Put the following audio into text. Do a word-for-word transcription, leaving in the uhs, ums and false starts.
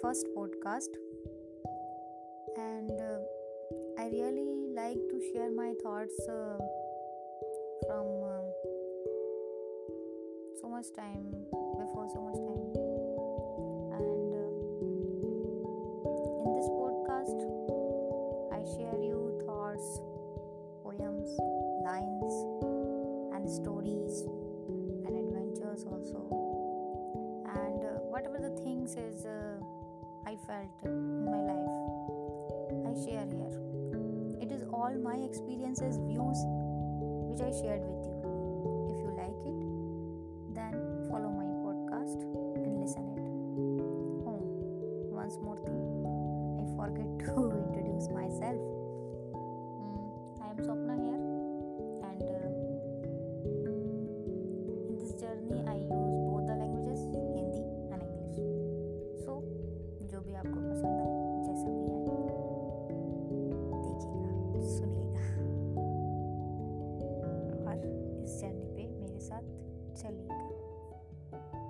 first podcast, and uh, I really like to share my thoughts uh, from uh, so much time before so much time. And uh, in this podcast, I share you thoughts, poems, lines, and stories, and adventures also. And uh, whatever the things is uh, I felt in my life, I share here. It is all my experiences, views which I shared with you. If you like it, then follow my podcast and listen it. Oh, once more thing, I forget to introduce myself. Mm, I am Swapna here, and uh, in this journey I use both the languages, Hindi and English. So, जो भी आपको पसंद आए, जैसा भी आए, देखिएगा, सुनिएगा और इस जर्नी पे मेरे साथ चलिएगा।